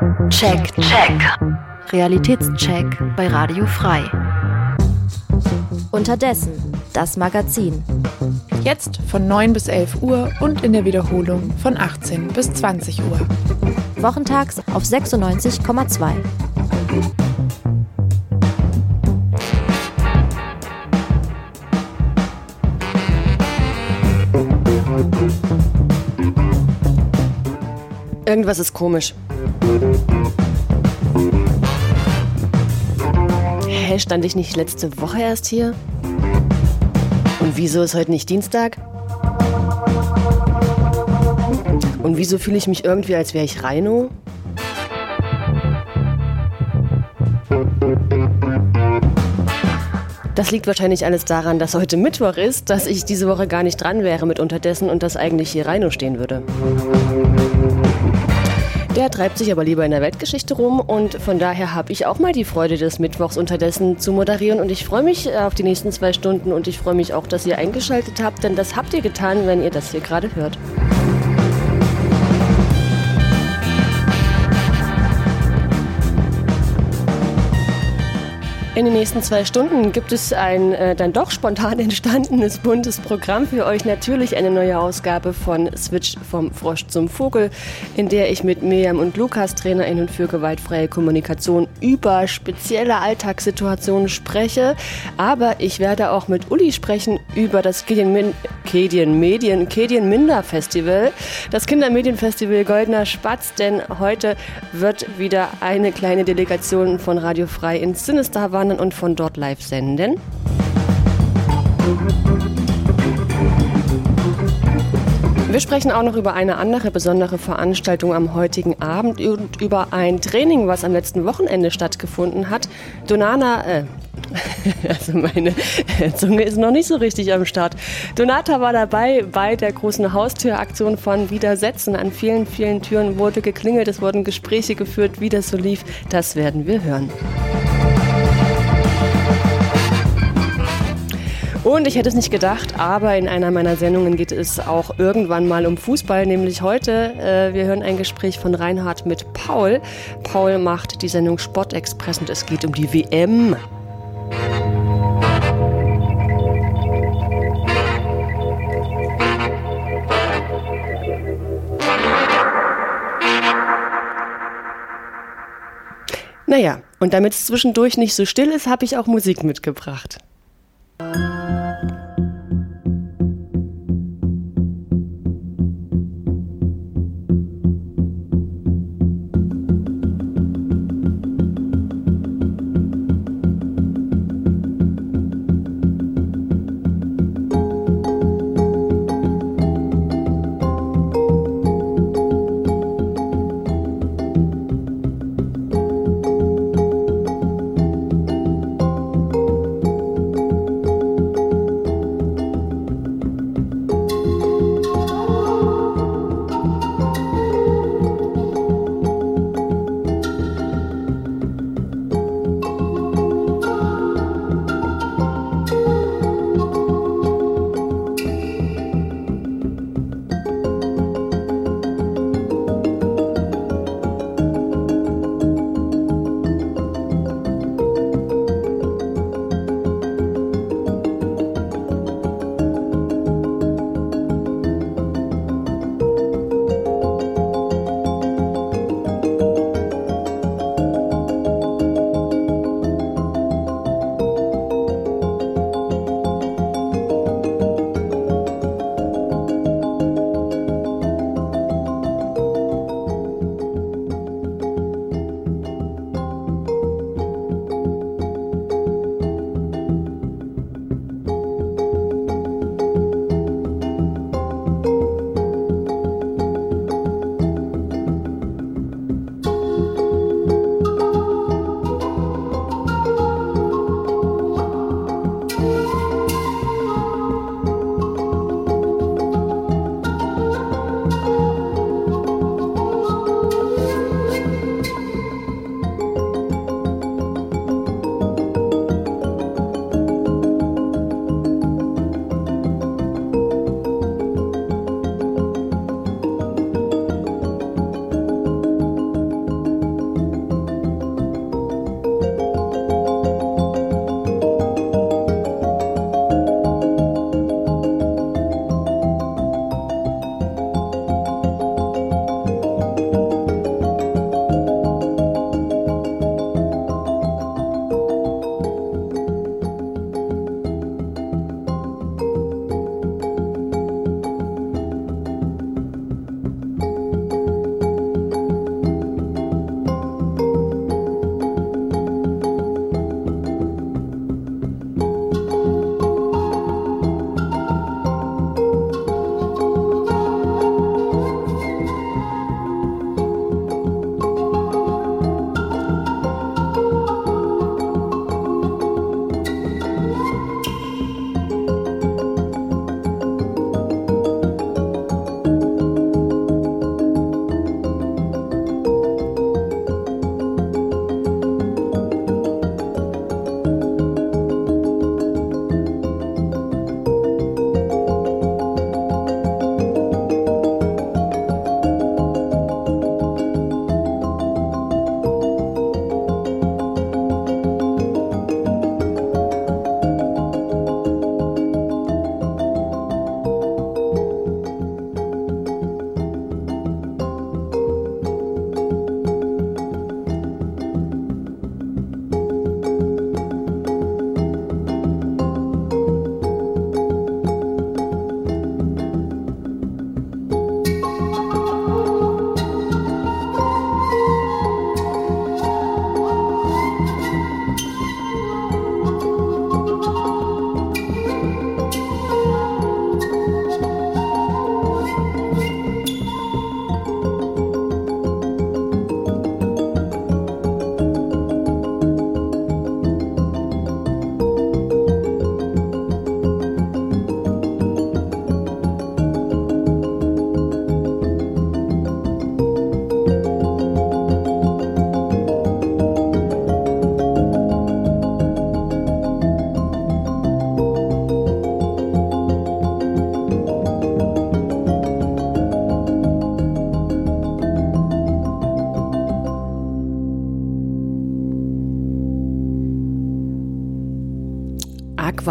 Check. Realitätscheck bei Radio Frei. Unterdessen, das Magazin. Jetzt von 9 bis 11 Uhr und in der Wiederholung von 18 bis 20 Uhr. Wochentags auf 96,2. Irgendwas ist komisch. Hä, stand ich nicht letzte Woche erst hier? Und wieso ist heute nicht Dienstag? Und wieso fühle ich mich irgendwie, als wäre ich Reino? Das liegt wahrscheinlich alles daran, dass heute Mittwoch ist, dass ich diese Woche gar nicht dran wäre mit Unterdessen und dass eigentlich hier Reino stehen würde. Der treibt sich aber lieber in der Weltgeschichte rum und von daher habe ich auch mal die Freude des Mittwochs Unterdessen zu moderieren und ich freue mich auf die nächsten 2 Stunden und ich freue mich auch, dass ihr eingeschaltet habt, denn das habt ihr getan, wenn ihr das hier gerade hört. In den nächsten 2 Stunden gibt es ein dann doch spontan entstandenes buntes Programm für euch. Natürlich eine neue Ausgabe von Switch vom Frosch zum Vogel, in der ich mit Miriam und Lukas, TrainerInnen für gewaltfreie Kommunikation, über spezielle Alltagssituationen spreche. Aber ich werde auch mit Uli sprechen über das Medienminder-Festival, das Kindermedienfestival Goldener Spatz, denn heute wird wieder eine kleine Delegation von Radio Frei ins Sinister wandern und von dort live senden. Wir sprechen auch noch über eine andere besondere Veranstaltung am heutigen Abend und über ein Training, was am letzten Wochenende stattgefunden hat. Also meine Zunge ist noch nicht so richtig am Start. Donata war dabei bei der großen Haustüraktion von Widersetzen. An vielen, vielen Türen wurde geklingelt, es wurden Gespräche geführt, wie das so lief. Das werden wir hören. Und ich hätte es nicht gedacht, aber in einer meiner Sendungen geht es auch irgendwann mal um Fußball, nämlich heute. Wir hören ein Gespräch von Reinhard mit Paul. Paul macht die Sendung Sportexpress und es geht um die WM. Naja, und damit es zwischendurch nicht so still ist, habe ich auch Musik mitgebracht.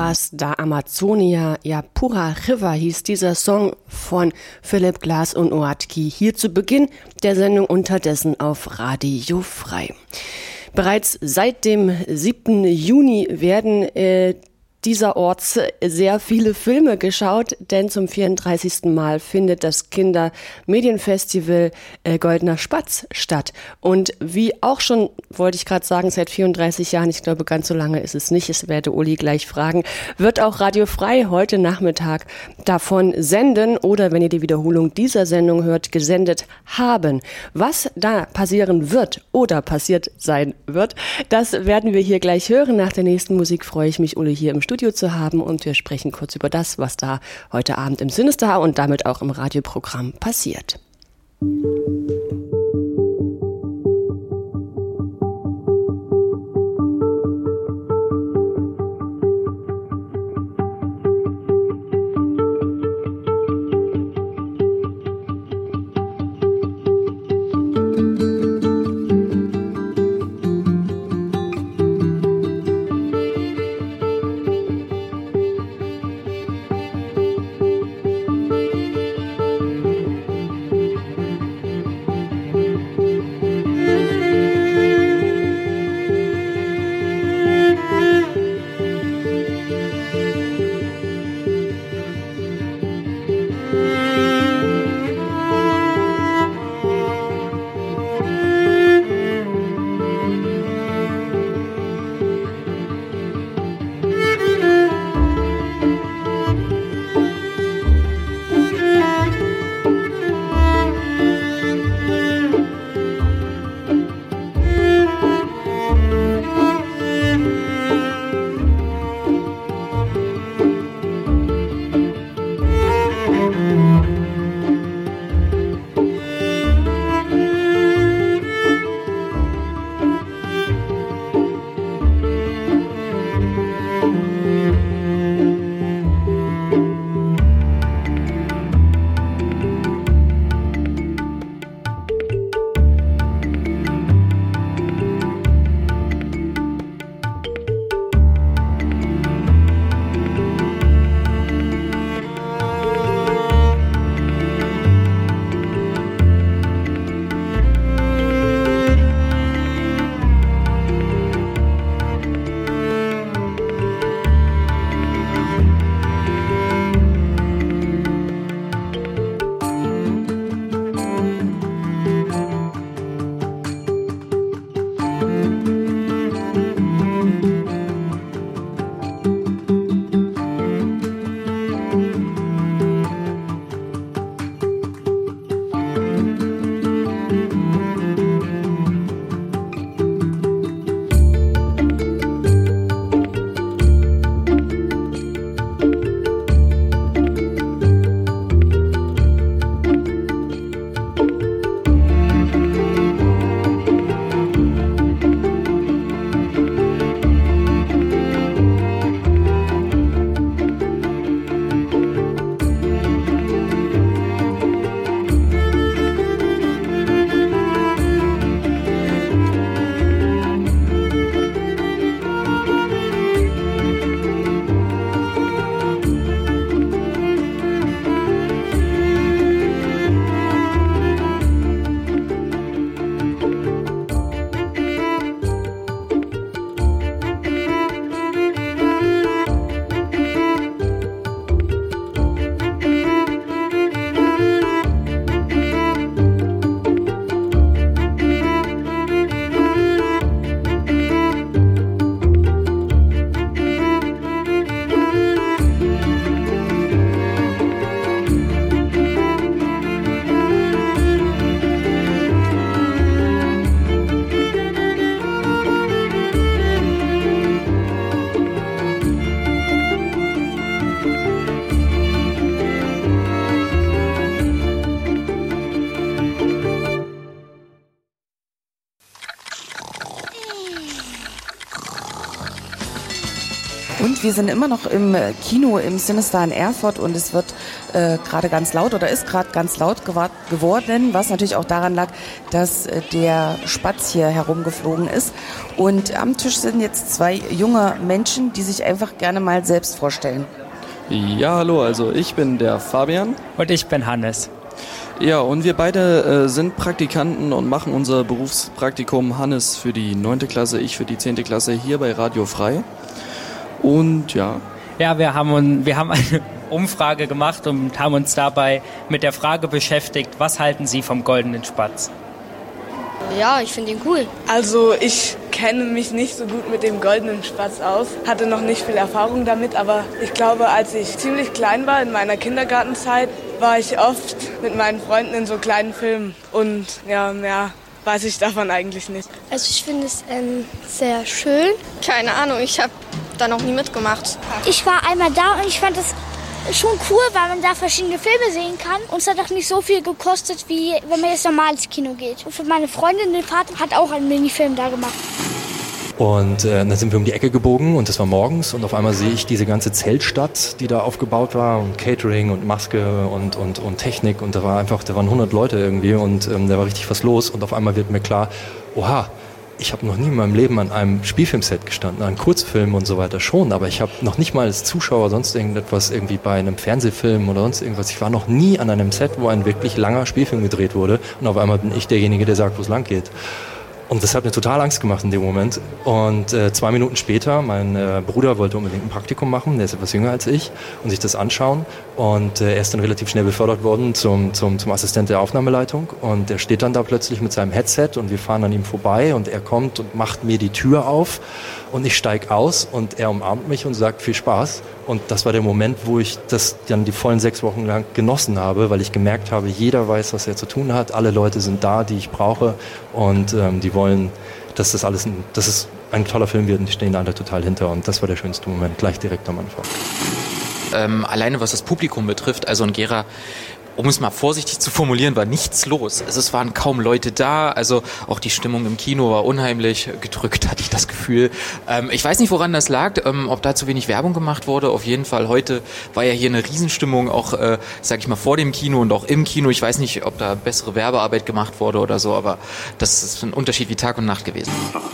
Glass da Amazonia, ja Pura River hieß dieser Song von Philipp Glass und Oatki. Hier zu Beginn der Sendung unterdessen auf Radio Frei. Bereits seit dem 7. Juni werden dieserorts sehr viele Filme geschaut, denn zum 34. Mal findet das Kindermedienfestival Goldener Spatz statt. Und wie auch schon, wollte ich gerade sagen, seit 34 Jahren, ich glaube, ganz so lange ist es nicht, es werde Uli gleich fragen, wird auch Radio Frei heute Nachmittag davon senden oder, wenn ihr die Wiederholung dieser Sendung hört, gesendet haben. Was da passieren wird oder passiert sein wird, das werden wir hier gleich hören. Nach der nächsten Musik freue ich mich, Uli hier im Studio zu haben, und wir sprechen kurz über das, was da heute Abend im Sinister und damit auch im Radioprogramm passiert. Und wir sind immer noch im Kino im Cinestar in Erfurt und es wird gerade ganz laut oder ist gerade ganz laut geworden, was natürlich auch daran lag, dass der Spatz hier herumgeflogen ist. Und am Tisch sind jetzt 2 junge Menschen, die sich einfach gerne mal selbst vorstellen. Ja, hallo, also ich bin der Fabian. Und ich bin Hannes. Ja, und wir beide sind Praktikanten und machen unser Berufspraktikum. Hannes für die 9. Klasse, ich für die 10. Klasse hier bei Radio Frei. Und ja. Ja, wir haben eine Umfrage gemacht und haben uns dabei mit der Frage beschäftigt, was halten Sie vom goldenen Spatz? Ja, ich finde ihn cool. Also ich kenne mich nicht so gut mit dem goldenen Spatz aus, hatte noch nicht viel Erfahrung damit, aber ich glaube, als ich ziemlich klein war, in meiner Kindergartenzeit, war ich oft mit meinen Freunden in so kleinen Filmen und ja, mehr weiß ich davon eigentlich nicht. Also ich finde es sehr schön. Keine Ahnung, ich habe da noch nie mitgemacht. Ich war einmal da und ich fand es schon cool, weil man da verschiedene Filme sehen kann. Und es hat auch nicht so viel gekostet, wie wenn man jetzt normal ins Kino geht. Und für meine Freundin, den Vater, hat auch einen Minifilm da gemacht. Und dann sind wir um die Ecke gebogen und das war morgens und auf einmal sehe ich diese ganze Zeltstadt, die da aufgebaut war und Catering und Maske und Technik und da waren 100 Leute irgendwie und da war richtig was los und auf einmal wird mir klar, oha, ich habe noch nie in meinem Leben an einem Spielfilmset gestanden, an Kurzfilmen und so weiter schon, aber ich habe noch nicht mal als Zuschauer sonst irgendetwas irgendwie bei einem Fernsehfilm oder sonst irgendwas. Ich war noch nie an einem Set, wo ein wirklich langer Spielfilm gedreht wurde und auf einmal bin ich derjenige, der sagt, wo es lang geht. Und das hat mir total Angst gemacht in dem Moment. Und 2 Minuten später, mein Bruder wollte unbedingt ein Praktikum machen, der ist etwas jünger als ich, und sich das anschauen. Und er ist dann relativ schnell befördert worden zum Assistent der Aufnahmeleitung. Und er steht dann da plötzlich mit seinem Headset und wir fahren an ihm vorbei und er kommt und macht mir die Tür auf und ich steige aus und er umarmt mich und sagt viel Spaß. Und das war der Moment, wo ich das dann die vollen 6 Wochen lang genossen habe, weil ich gemerkt habe, jeder weiß, was er zu tun hat. Alle Leute sind da, die ich brauche und die wollen, dass es ein toller Film wird und die stehen alle total hinter. Und das war der schönste Moment, gleich direkt am Anfang. Alleine was das Publikum betrifft, also in Gera, um es mal vorsichtig zu formulieren, war nichts los. Also es waren kaum Leute da, also auch die Stimmung im Kino war unheimlich gedrückt, hatte ich das Gefühl. Ich weiß nicht, woran das lag, ob da zu wenig Werbung gemacht wurde. Auf jeden Fall, heute war ja hier eine Riesenstimmung, auch, sag ich mal, vor dem Kino und auch im Kino. Ich weiß nicht, ob da bessere Werbearbeit gemacht wurde oder so, aber das ist ein Unterschied wie Tag und Nacht gewesen.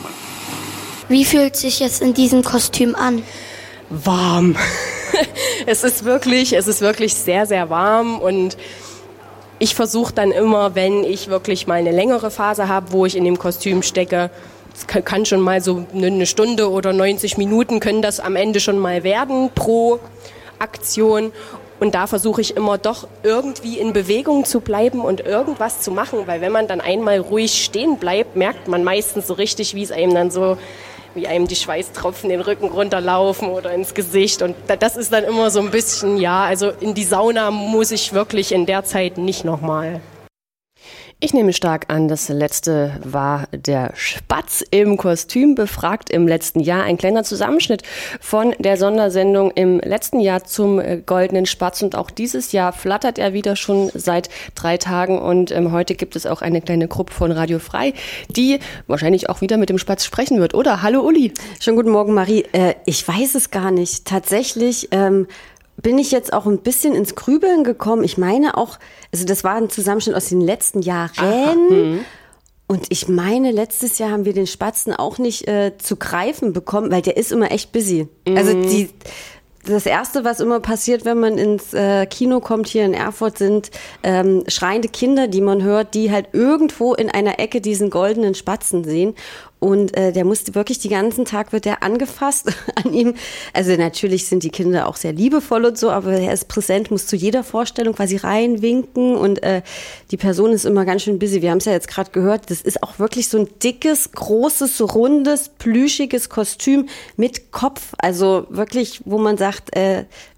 Wie fühlt sich jetzt in diesem Kostüm an? Warm. Es ist wirklich sehr, sehr warm und ich versuche dann immer, wenn ich wirklich mal eine längere Phase habe, wo ich in dem Kostüm stecke, es kann schon mal so eine Stunde oder 90 Minuten können das am Ende schon mal werden pro Aktion. Und da versuche ich immer doch irgendwie in Bewegung zu bleiben und irgendwas zu machen, weil wenn man dann einmal ruhig stehen bleibt, merkt man meistens so richtig, wie einem die Schweißtropfen den Rücken runterlaufen oder ins Gesicht. Und das ist dann immer so ein bisschen, also in die Sauna muss ich wirklich in der Zeit nicht nochmal. Ich nehme stark an, das letzte war der Spatz im Kostüm befragt im letzten Jahr. Ein kleiner Zusammenschnitt von der Sondersendung im letzten Jahr zum goldenen Spatz. Und auch dieses Jahr flattert er wieder schon seit 3 Tagen. Und heute gibt es auch eine kleine Gruppe von Radio Frei, die wahrscheinlich auch wieder mit dem Spatz sprechen wird. Oder? Hallo Uli. Schönen guten Morgen, Marie. Ich weiß es gar nicht. Tatsächlich bin ich jetzt auch ein bisschen ins Grübeln gekommen. Ich meine auch, also das war ein Zusammenschnitt aus den letzten Jahren. Und ich meine, letztes Jahr haben wir den Spatzen auch nicht zu greifen bekommen, weil der ist immer echt busy. Also das Erste, was immer passiert, wenn man ins Kino kommt hier in Erfurt, sind schreiende Kinder, die man hört, die halt irgendwo in einer Ecke diesen goldenen Spatzen sehen. Und der musste wirklich den ganzen Tag wird der angefasst an ihm. Also natürlich sind die Kinder auch sehr liebevoll und so, aber er ist präsent, muss zu jeder Vorstellung quasi reinwinken und die Person ist immer ganz schön busy. Wir haben es ja jetzt gerade gehört, das ist auch wirklich so ein dickes, großes, rundes, plüschiges Kostüm mit Kopf. Also wirklich, wo man sagt,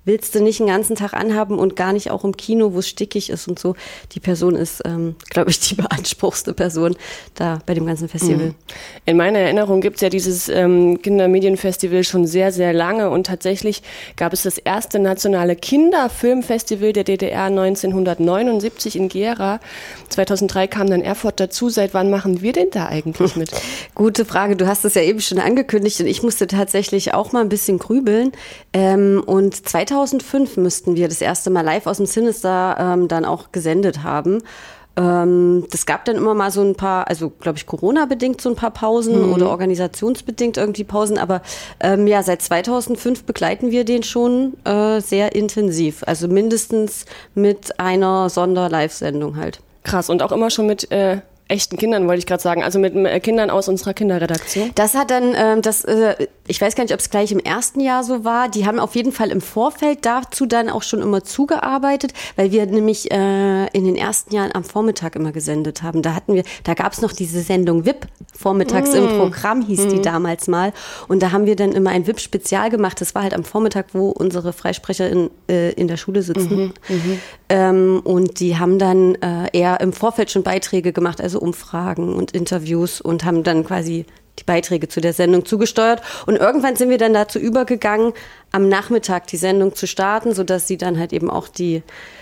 willst du nicht den ganzen Tag anhaben und gar nicht auch im Kino, wo es stickig ist und so. Die Person ist, glaube ich, die beanspruchste Person da bei dem ganzen Festival. In meiner Erinnerung gibt es ja dieses Kindermedienfestival schon sehr, sehr lange und tatsächlich gab es das erste nationale Kinderfilmfestival der DDR 1979 in Gera. 2003 kam dann Erfurt dazu. Seit wann machen wir denn da eigentlich mit? Gute Frage. Du hast es ja eben schon angekündigt und ich musste tatsächlich auch mal ein bisschen grübeln. Und 2005 müssten wir das erste Mal live aus dem Sinister dann auch gesendet haben. Das gab dann immer mal so ein paar, also glaube ich Corona-bedingt so ein paar Pausen oder organisationsbedingt irgendwie Pausen, aber ja, seit 2005 begleiten wir den schon sehr intensiv, also mindestens mit einer Sonder-Live-Sendung halt. Krass, und auch immer schon mit echten Kindern, wollte ich gerade sagen, also mit Kindern aus unserer Kinderredaktion. Das hat dann, ich weiß gar nicht, ob es gleich im ersten Jahr so war, die haben auf jeden Fall im Vorfeld dazu dann auch schon immer zugearbeitet, weil wir nämlich in den ersten Jahren am Vormittag immer gesendet haben. Da gab es noch diese Sendung VIP, vormittags im Programm hieß die damals mal, und da haben wir dann immer ein VIP-Spezial gemacht, das war halt am Vormittag, wo unsere Freisprecher in der Schule sitzen. Und die haben dann eher im Vorfeld schon Beiträge gemacht, also Umfragen und Interviews, und haben dann quasi die Beiträge zu der Sendung zugesteuert. Und irgendwann sind wir dann dazu übergegangen, am Nachmittag die Sendung zu starten, sodass sie dann halt eben auch die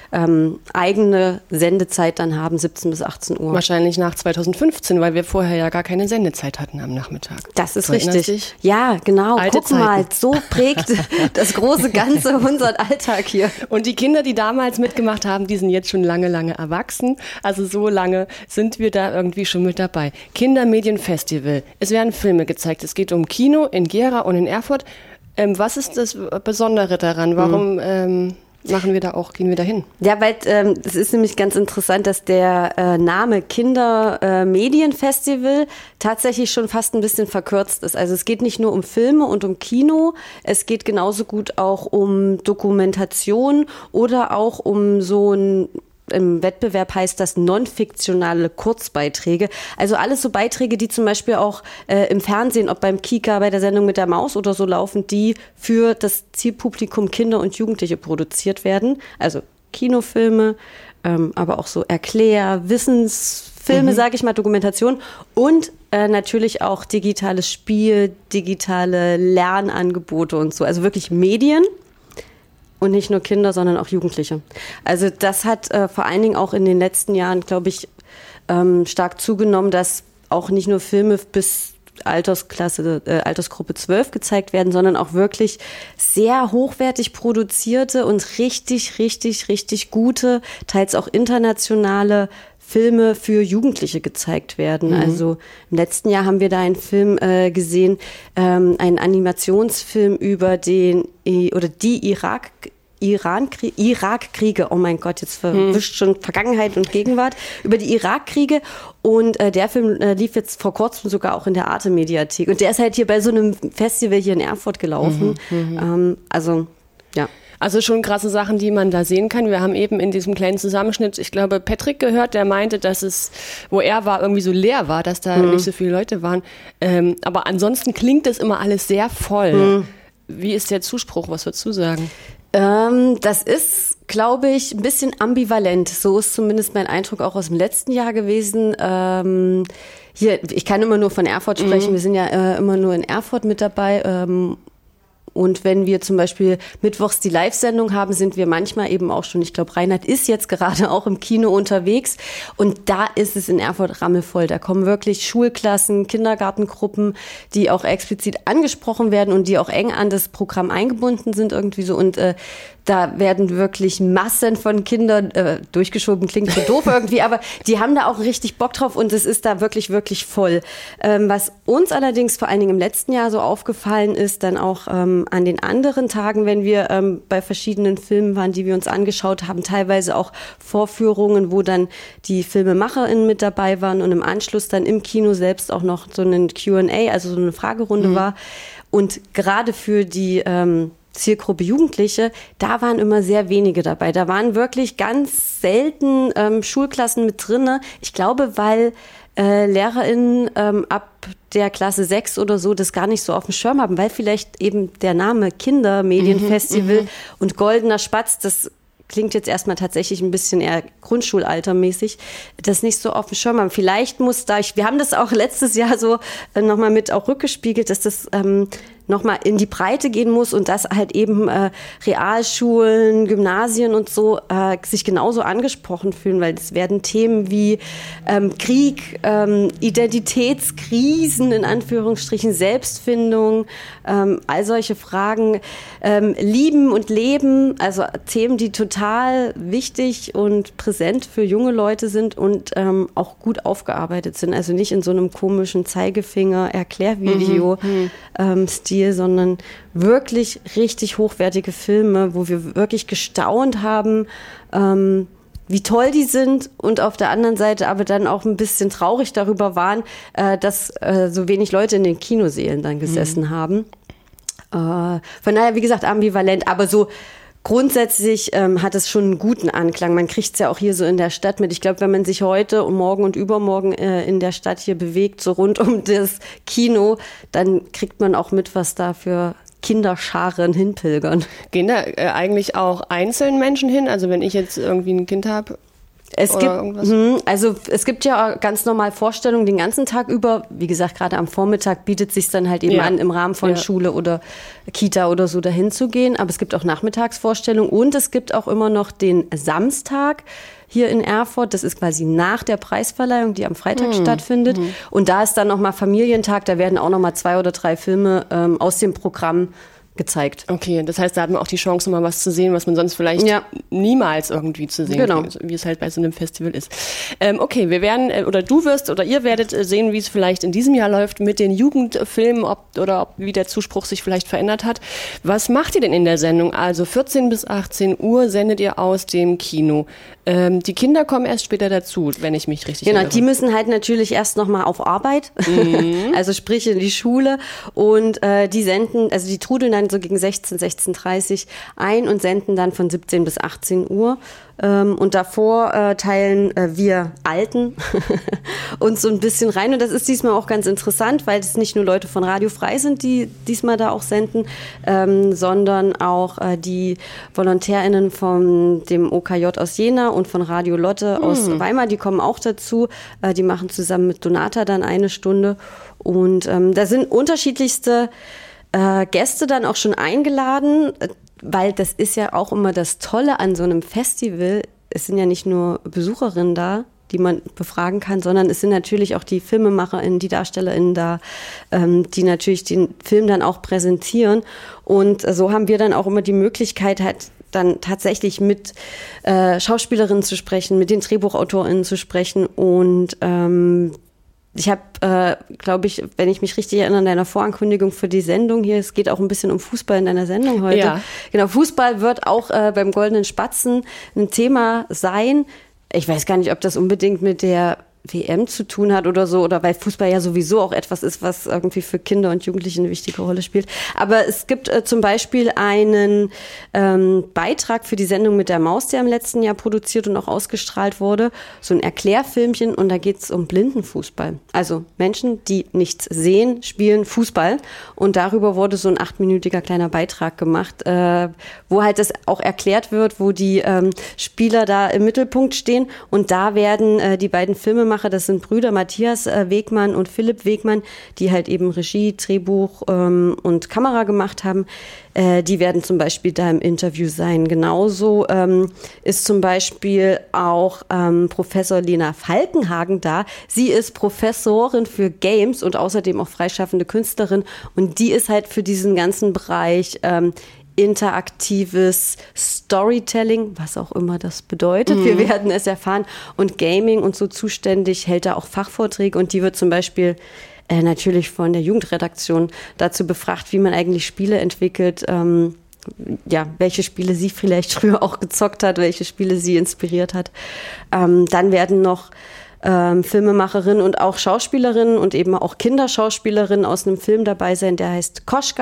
eigene Sendezeit dann haben, 17 bis 18 Uhr. Wahrscheinlich nach 2015, weil wir vorher ja gar keine Sendezeit hatten am Nachmittag. Das ist richtig. Ja, genau. Alte Guck mal, so prägt das große Ganze unseren Alltag hier. Und die Kinder, die damals mitgemacht haben, die sind jetzt schon lange, lange erwachsen. Also so lange sind wir da irgendwie schon mit dabei. Kindermedienfestival. Es werden Filme gezeigt. Es geht um Kino in Gera und in Erfurt. Was ist das Besondere daran? Warum gehen wir da hin? Ja, weil es ist nämlich ganz interessant, dass der Name Kindermedienfestival tatsächlich schon fast ein bisschen verkürzt ist. Also es geht nicht nur um Filme und um Kino, es geht genauso gut auch um Dokumentation oder auch um so ein, im Wettbewerb heißt das non-fiktionale Kurzbeiträge. Also alles so Beiträge, die zum Beispiel auch im Fernsehen, ob beim Kika, bei der Sendung mit der Maus oder so laufen, die für das Zielpublikum Kinder und Jugendliche produziert werden. Also Kinofilme, aber auch so Wissensfilme, sage ich mal, Dokumentation und natürlich auch digitales Spiel, digitale Lernangebote und so. Also wirklich Medien. Und nicht nur Kinder, sondern auch Jugendliche. Also das hat vor allen Dingen auch in den letzten Jahren, glaube ich, stark zugenommen, dass auch nicht nur Filme bis Altersgruppe 12 gezeigt werden, sondern auch wirklich sehr hochwertig produzierte und richtig, richtig, richtig gute, teils auch internationale Filme für Jugendliche gezeigt werden. Also im letzten Jahr haben wir da einen Film gesehen, einen Animationsfilm über die Irakkriege. Oh mein Gott, jetzt verwischt schon Vergangenheit und Gegenwart. Über die Irakkriege. Und der Film lief jetzt vor kurzem sogar auch in der Arte-Mediathek. Und der ist halt hier bei so einem Festival hier in Erfurt gelaufen. Also schon krasse Sachen, die man da sehen kann. Wir haben eben in diesem kleinen Zusammenschnitt, ich glaube, Patrick gehört, der meinte, dass es, wo er war, irgendwie so leer war, dass da nicht so viele Leute waren. Aber ansonsten klingt das immer alles sehr voll. Wie ist der Zuspruch? Was würdest du sagen? Das ist, glaube ich, ein bisschen ambivalent. So ist zumindest mein Eindruck auch aus dem letzten Jahr gewesen. Hier, ich kann immer nur von Erfurt sprechen. Wir sind ja immer nur in Erfurt mit dabei. Und wenn wir zum Beispiel mittwochs die Live-Sendung haben, sind wir manchmal eben auch schon, ich glaube, Reinhard ist jetzt gerade auch im Kino unterwegs. Und da ist es in Erfurt rammelvoll. Da kommen wirklich Schulklassen, Kindergartengruppen, die auch explizit angesprochen werden und die auch eng an das Programm eingebunden sind irgendwie so. Und da werden wirklich Massen von Kindern durchgeschoben, klingt so doof irgendwie, aber die haben da auch richtig Bock drauf und es ist da wirklich, wirklich voll. Was uns allerdings vor allen Dingen im letzten Jahr so aufgefallen ist, dann auch an den anderen Tagen, wenn wir bei verschiedenen Filmen waren, die wir uns angeschaut haben, teilweise auch Vorführungen, wo dann die FilmemacherInnen mit dabei waren und im Anschluss dann im Kino selbst auch noch so ein Q&A, also so eine Fragerunde war. Und gerade für die Zielgruppe Jugendliche, da waren immer sehr wenige dabei. Da waren wirklich ganz selten Schulklassen mit drinne. Ich glaube, weil LehrerInnen ab der Klasse 6 oder so das gar nicht so auf dem Schirm haben, weil vielleicht eben der Name Kindermedienfestival und Goldener Spatz, das klingt jetzt erstmal tatsächlich ein bisschen eher grundschulaltermäßig, das nicht so auf dem Schirm haben. Vielleicht muss wir haben das auch letztes Jahr so nochmal mit auch rückgespiegelt, dass das nochmal in die Breite gehen muss und dass halt eben Realschulen, Gymnasien und so sich genauso angesprochen fühlen, weil es werden Themen wie Krieg, Identitätskrisen in Anführungsstrichen, Selbstfindung, all solche Fragen, Lieben und Leben, also Themen, die total wichtig und präsent für junge Leute sind und auch gut aufgearbeitet sind. Also nicht in so einem komischen Zeigefinger-Erklärvideo-Stil, sondern wirklich richtig hochwertige Filme, wo wir wirklich gestaunt haben, wie toll die sind und auf der anderen Seite aber dann auch ein bisschen traurig darüber waren, dass so wenig Leute in den Kinosälen dann gesessen haben. Von daher, wie gesagt, ambivalent, aber so grundsätzlich hat es schon einen guten Anklang. Man kriegt es ja auch hier so in der Stadt mit. Ich glaube, wenn man sich heute und morgen und übermorgen in der Stadt hier bewegt, so rund um das Kino, dann kriegt man auch mit, was da für Kinderscharen hinpilgern. Gehen da eigentlich auch einzelne Menschen hin? Also wenn ich jetzt irgendwie ein Kind habe? Es gibt ja ganz normal Vorstellungen den ganzen Tag über. Wie gesagt, gerade am Vormittag bietet es sich dann halt eben an, im Rahmen von Schule oder Kita oder so dahin zu gehen. Aber es gibt auch Nachmittagsvorstellungen und es gibt auch immer noch den Samstag hier in Erfurt. Das ist quasi nach der Preisverleihung, die am Freitag stattfindet. Und da ist dann nochmal Familientag. Da werden auch nochmal 2 oder 3 Filme aus dem Programm gezeigt. Okay, das heißt, da hat man auch die Chance, mal was zu sehen, was man sonst vielleicht niemals irgendwie zu sehen kriegt, wie es halt bei so einem Festival ist. Okay, wir werden, oder du wirst, oder ihr werdet sehen, wie es vielleicht in diesem Jahr läuft mit den Jugendfilmen, wie der Zuspruch sich vielleicht verändert hat. Was macht ihr denn in der Sendung? Also 14 bis 18 Uhr sendet ihr aus dem Kino. Die Kinder kommen erst später dazu, wenn ich mich richtig erinnere. Genau, die müssen halt natürlich erst nochmal auf Arbeit, also sprich in die Schule und die trudeln dann so gegen 16:30 ein und senden dann von 17 bis 18 Uhr. Und davor teilen wir Alten uns so ein bisschen rein. Und das ist diesmal auch ganz interessant, weil es nicht nur Leute von Radio Frei sind, die diesmal da auch senden, sondern auch die VolontärInnen von dem OKJ aus Jena und von Radio Lotte aus Weimar, die kommen auch dazu. Die machen zusammen mit Donata dann 1 Stunde. Und da sind unterschiedlichste Gäste dann auch schon eingeladen, weil das ist ja auch immer das Tolle an so einem Festival. Es sind ja nicht nur Besucherinnen da, die man befragen kann, sondern es sind natürlich auch die FilmemacherInnen, die DarstellerInnen da, die natürlich den Film dann auch präsentieren. Und so haben wir dann auch immer die Möglichkeit, halt dann tatsächlich mit Schauspielerinnen zu sprechen, mit den DrehbuchautorInnen zu sprechen und ich habe, glaube ich, wenn ich mich richtig erinnere, an deiner Vorankündigung für die Sendung hier, es geht auch ein bisschen um Fußball in deiner Sendung heute. Ja. Genau, Fußball wird auch beim Goldenen Spatzen ein Thema sein. Ich weiß gar nicht, ob das unbedingt mit der WM zu tun hat oder so, oder weil Fußball ja sowieso auch etwas ist, was irgendwie für Kinder und Jugendliche eine wichtige Rolle spielt. Aber es gibt zum Beispiel einen Beitrag für die Sendung mit der Maus, der im letzten Jahr produziert und auch ausgestrahlt wurde, so ein Erklärfilmchen, und da geht es um Blindenfußball. Also Menschen, die nichts sehen, spielen Fußball, und darüber wurde so ein 8-minütiger kleiner Beitrag gemacht, wo halt das auch erklärt wird, wo die Spieler da im Mittelpunkt stehen, und da werden die beiden Filmemacher, das sind Brüder Matthias Wegmann und Philipp Wegmann, die halt eben Regie, Drehbuch und Kamera gemacht haben. Die werden zum Beispiel da im Interview sein. Genauso ist zum Beispiel auch Professor Lena Falkenhagen da. Sie ist Professorin für Games und außerdem auch freischaffende Künstlerin. Und die ist halt für diesen ganzen Bereich interaktives Storytelling, was auch immer das bedeutet. Wir werden es erfahren. Und Gaming und so zuständig, hält da auch Fachvorträge, und die wird zum Beispiel natürlich von der Jugendredaktion dazu befragt, wie man eigentlich Spiele entwickelt, welche Spiele sie vielleicht früher auch gezockt hat, welche Spiele sie inspiriert hat. Dann werden noch Filmemacherinnen und auch Schauspielerinnen und eben auch Kinderschauspielerinnen aus einem Film dabei sein, der heißt Koschka.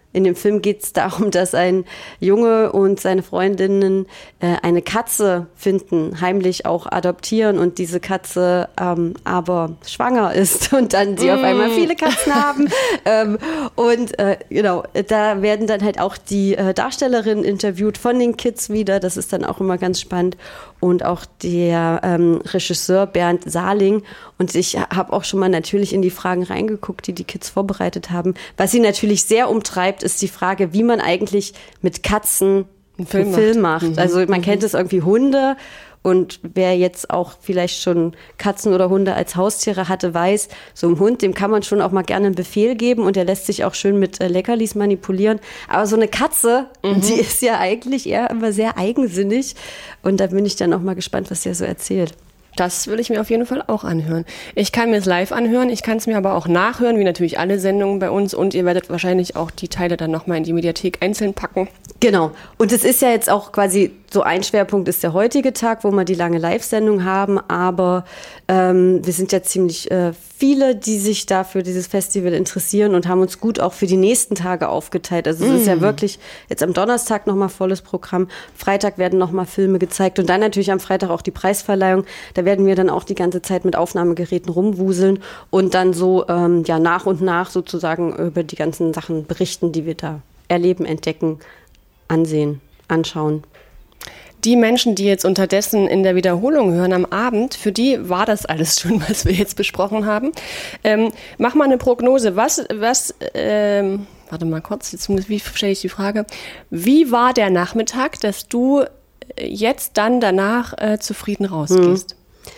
In dem Film geht es darum, dass ein Junge und seine Freundinnen eine Katze finden, heimlich auch adoptieren und diese Katze aber schwanger ist und dann sie auf einmal viele Katzen haben. Genau, da werden dann halt auch die Darstellerinnen interviewt von den Kids wieder. Das ist dann auch immer ganz spannend. Und auch der Regisseur Bernd Saling. Und ich habe auch schon mal natürlich in die Fragen reingeguckt, die die Kids vorbereitet haben. Was sie natürlich sehr umtreibt, ist die Frage, wie man eigentlich mit Katzen einen Film macht. Also man kennt es irgendwie Hunde. Und wer jetzt auch vielleicht schon Katzen oder Hunde als Haustiere hatte, weiß, so einem Hund, dem kann man schon auch mal gerne einen Befehl geben und der lässt sich auch schön mit Leckerlis manipulieren. Aber so eine Katze, die ist ja eigentlich eher immer sehr eigensinnig. Und da bin ich dann auch mal gespannt, was der so erzählt. Das will ich mir auf jeden Fall auch anhören. Ich kann mir es live anhören, ich kann es mir aber auch nachhören, wie natürlich alle Sendungen bei uns. Und ihr werdet wahrscheinlich auch die Teile dann nochmal in die Mediathek einzeln packen. Genau. Und es ist ja jetzt auch quasi so ein Schwerpunkt ist der heutige Tag, wo wir die lange Live-Sendung haben. Aber wir sind ja ziemlich viele, die sich da für dieses Festival interessieren und haben uns gut auch für die nächsten Tage aufgeteilt. Also es ist ja wirklich jetzt am Donnerstag nochmal volles Programm. Freitag werden nochmal Filme gezeigt und dann natürlich am Freitag auch die Preisverleihung. Da werden wir dann auch die ganze Zeit mit Aufnahmegeräten rumwuseln und dann so nach und nach sozusagen über die ganzen Sachen berichten, die wir da erleben, entdecken, ansehen, anschauen. Die Menschen, die jetzt unterdessen in der Wiederholung hören am Abend, für die war das alles schon, was wir jetzt besprochen haben. Mach mal eine Prognose. Warte mal kurz, wie stelle ich die Frage? Wie war der Nachmittag, dass du jetzt dann danach zufrieden rausgehst?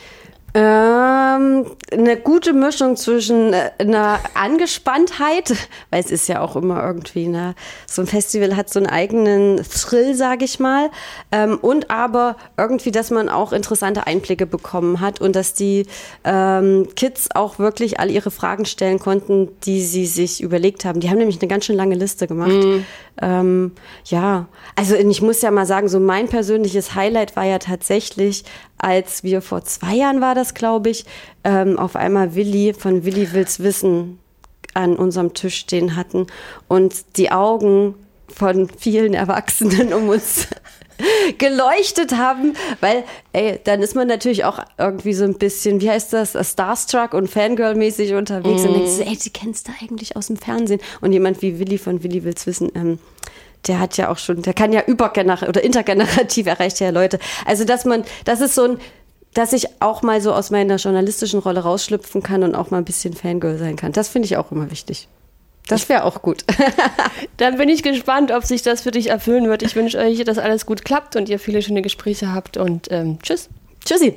Eine gute Mischung zwischen einer Angespanntheit, weil es ist ja auch immer irgendwie, so ein Festival hat so einen eigenen Thrill, sage ich mal, und aber irgendwie, dass man auch interessante Einblicke bekommen hat und dass die Kids auch wirklich all ihre Fragen stellen konnten, die sie sich überlegt haben. Die haben nämlich eine ganz schön lange Liste gemacht. Also ich muss ja mal sagen, so mein persönliches Highlight war ja tatsächlich, als wir vor 2 Jahren war das, glaube ich, auf einmal Willi von Willi will's wissen an unserem Tisch stehen hatten und die Augen von vielen Erwachsenen um uns geleuchtet haben, weil, dann ist man natürlich auch irgendwie so ein bisschen, wie heißt das, starstruck und Fangirl-mäßig unterwegs und denkt so, sie kennst du eigentlich aus dem Fernsehen. Und jemand wie Willi von Willi will's wissen, der hat ja auch schon, der kann ja intergenerativ erreicht ja Leute. Also, das ist so ein, dass ich auch mal so aus meiner journalistischen Rolle rausschlüpfen kann und auch mal ein bisschen Fangirl sein kann. Das finde ich auch immer wichtig. Das wäre auch gut. Dann bin ich gespannt, ob sich das für dich erfüllen wird. Ich wünsche euch, dass alles gut klappt und ihr viele schöne Gespräche habt und tschüss. Tschüssi.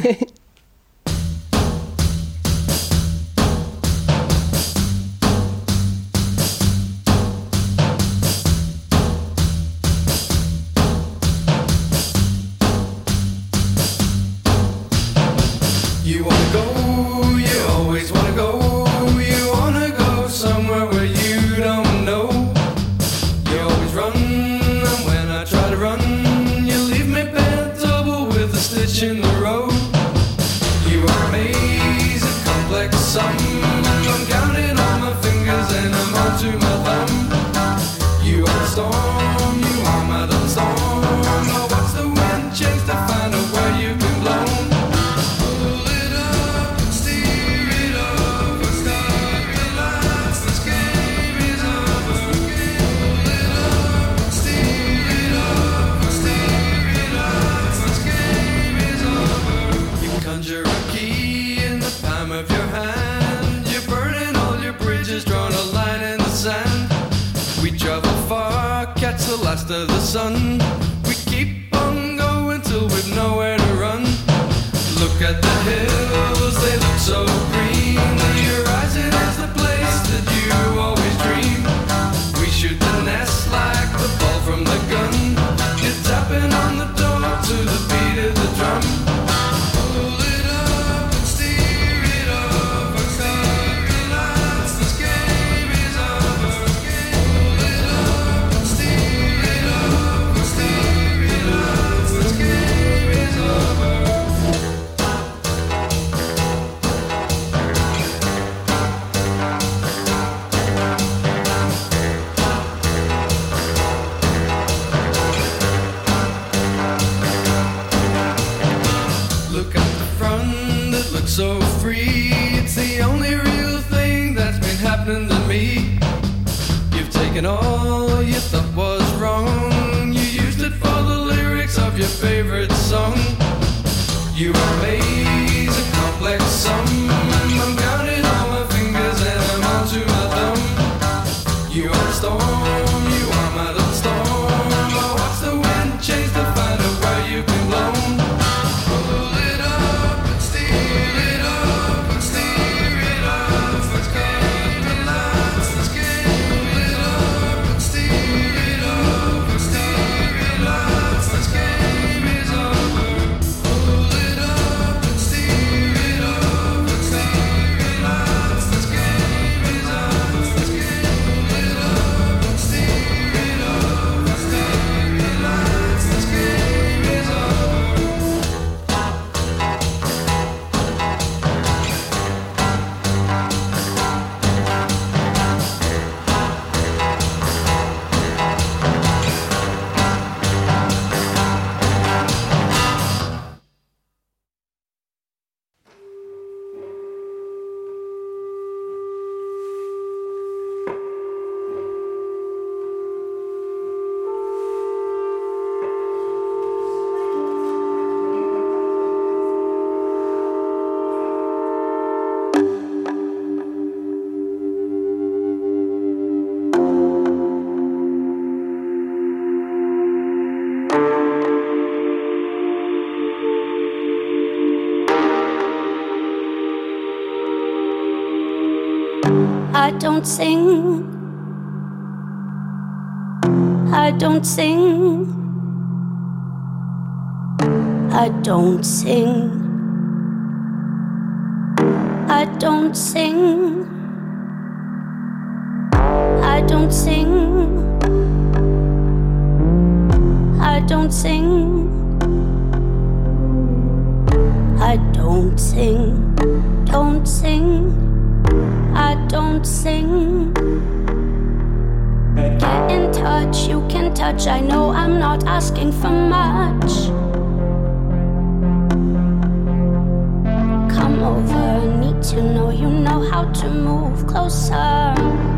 You wanna go, you always wanna go. You wanna go somewhere where you don't know. You always run, and when I try to run, you leave me bent double with a stitch in the road. You are amazing, complex sum. I'm counting on my fingers and I'm on to my thumb. You are the storm, you are my little storm. Oh, what's the wind chase to find out where you've been blown? The last of the sun. We keep on going till we've nowhere to run. Look at the hills, they look so green. The horizon is the place that you always dream. We shoot the nest like the ball from the gun. You're tapping on the door to the beat of the drum. Hold it up and steer it up. Start the lights, this game is over. Hold it up and steer it up. Start the lights, this game is over. run that looks so free. It's the only real thing that's been happening to me. You've taken all you thought was wrong. You used it for the lyrics of your favorite song. You are amazing, complex sum. I'm counting all my fingers and I'm on to my thumb. You are a storm, you are my little storm. I watch the wind change to find out where you've been blown. Pull it up and steer it up and steer it up. Let's go, let's get it up and steer it up and steer it up. Let's game is over. Pull it up and steer it up and steer it up. Let's game is over. Let's get it up and steer it up and steer it up. Let's game is over. I don't sing. I don't sing. I don't sing. I don't sing. I don't sing. I don't sing. I don't sing. Don't sing. I don't sing. Get in touch, you can touch. I know I'm not asking for much. Come over, need to know you know how to move closer.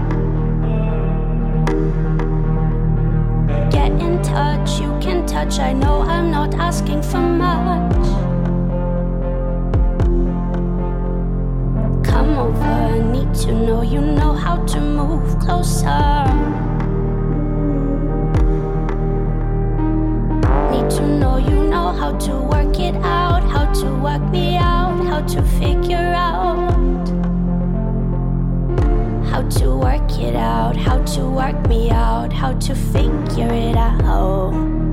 Get in touch, you can touch. I know I'm not asking for much. Come over, need to know you know how to move closer. Need to know you know how to work it out, how to work me out, how to figure out, how to work it out, how to work me out, how to figure it out.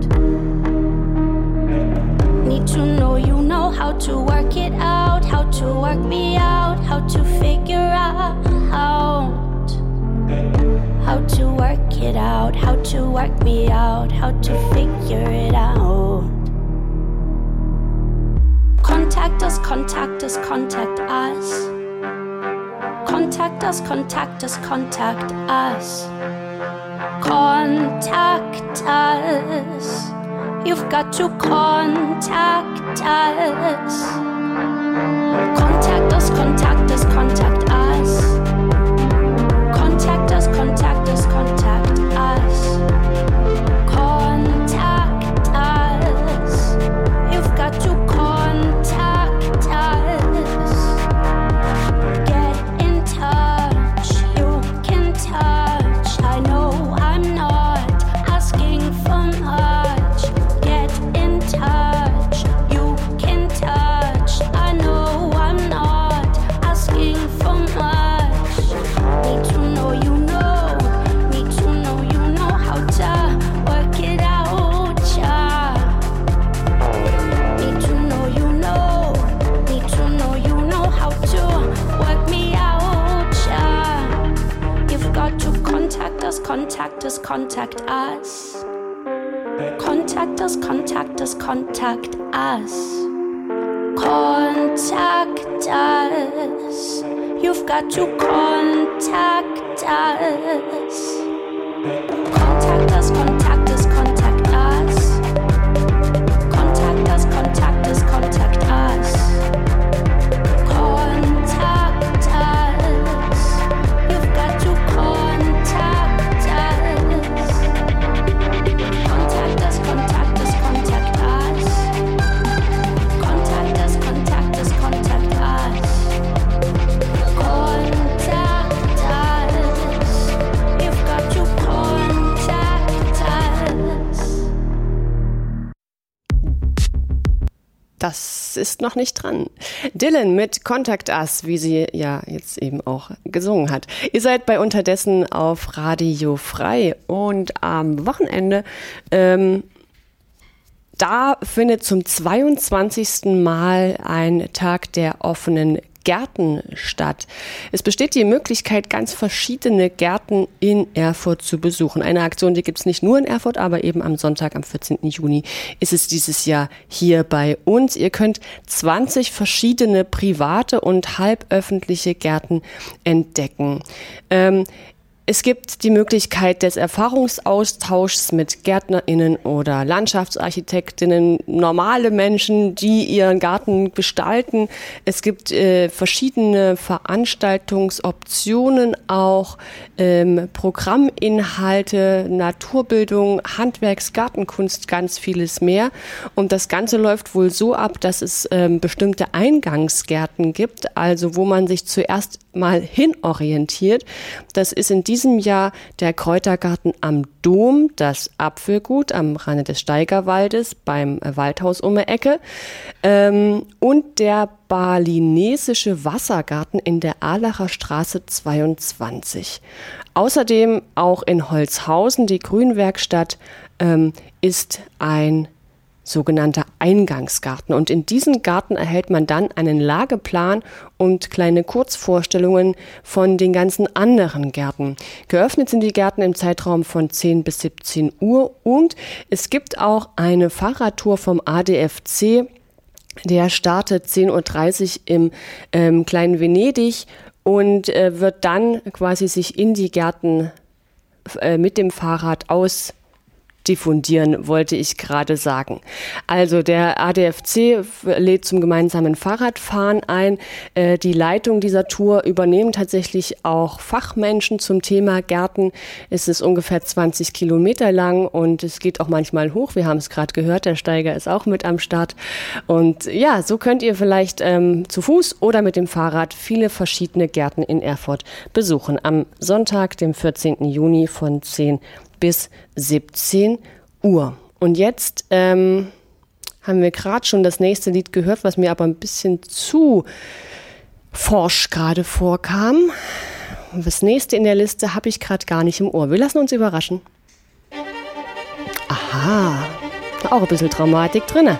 Need to know you know how to work it out, how to work me out, how to figure out, how to work it out, how to work me out, how to figure it out. Contact us, contact us, contact us. Contact us, contact us, contact us. Contact us. You've got to contact us. Contact us, contact us, contact us. Contact us, contact us, contact us. Contact us. You've got to contact us. Get in touch, you can touch. I know I'm not asking for much. Get in touch, you can touch. I know I'm not asking for much. Need to know you know, need to know you know how to work it out, yeah. Need to know you know, need to know you know how to work me out, yeah. You've got to contact us, contact us, contact us. Contact us, contact us, contact us. Contact us. You've got to contact us. Contact us, contact us, contact us. Contact us, contact us, contact us. Das ist noch nicht dran. Dylan mit Contact Us, wie sie ja jetzt eben auch gesungen hat. Ihr seid bei Unterdessen auf Radio Frei und am Wochenende, da findet zum 22. Mal ein Tag der offenen Gärten statt. Es besteht die Möglichkeit, ganz verschiedene Gärten in Erfurt zu besuchen. Eine Aktion, die gibt es nicht nur in Erfurt, aber eben am Sonntag, am 14. Juni, ist es dieses Jahr hier bei uns. Ihr könnt 20 verschiedene private und halböffentliche Gärten entdecken. Es gibt die Möglichkeit des Erfahrungsaustauschs mit GärtnerInnen oder Landschaftsarchitektinnen, normale Menschen, die ihren Garten gestalten. Es gibt verschiedene Veranstaltungsoptionen, auch Programminhalte, Naturbildung, Handwerks-, Gartenkunst, ganz vieles mehr. Und das Ganze läuft wohl so ab, dass es bestimmte Eingangsgärten gibt, also wo man sich zuerst mal hinorientiert. Das ist in diesem Jahr der Kräutergarten am Dom, das Apfelgut am Rande des Steigerwaldes beim Waldhaus um die Ecke und der Balinesische Wassergarten in der Ahlacher Straße 22. Außerdem auch in Holzhausen, die Grünwerkstatt, ist ein sogenannter Eingangsgarten. Und in diesem Garten erhält man dann einen Lageplan und kleine Kurzvorstellungen von den ganzen anderen Gärten. Geöffnet sind die Gärten im Zeitraum von 10 bis 17 Uhr und es gibt auch eine Fahrradtour vom ADFC. Der startet 10.30 Uhr im kleinen Venedig und wird dann quasi sich in die Gärten mit dem Fahrrad diffundieren, wollte ich gerade sagen. Also der ADFC lädt zum gemeinsamen Fahrradfahren ein. Die Leitung dieser Tour übernehmen tatsächlich auch Fachmenschen zum Thema Gärten. Es ist ungefähr 20 Kilometer lang und es geht auch manchmal hoch. Wir haben es gerade gehört, der Steiger ist auch mit am Start. Und ja, so könnt ihr vielleicht zu Fuß oder mit dem Fahrrad viele verschiedene Gärten in Erfurt besuchen. Am Sonntag, dem 14. Juni von 10 bis 17 Uhr. Und jetzt haben wir gerade schon das nächste Lied gehört, was mir aber ein bisschen zu forsch gerade vorkam. Und das nächste in der Liste habe ich gerade gar nicht im Ohr. Wir lassen uns überraschen. Aha, auch ein bisschen Dramatik drinne.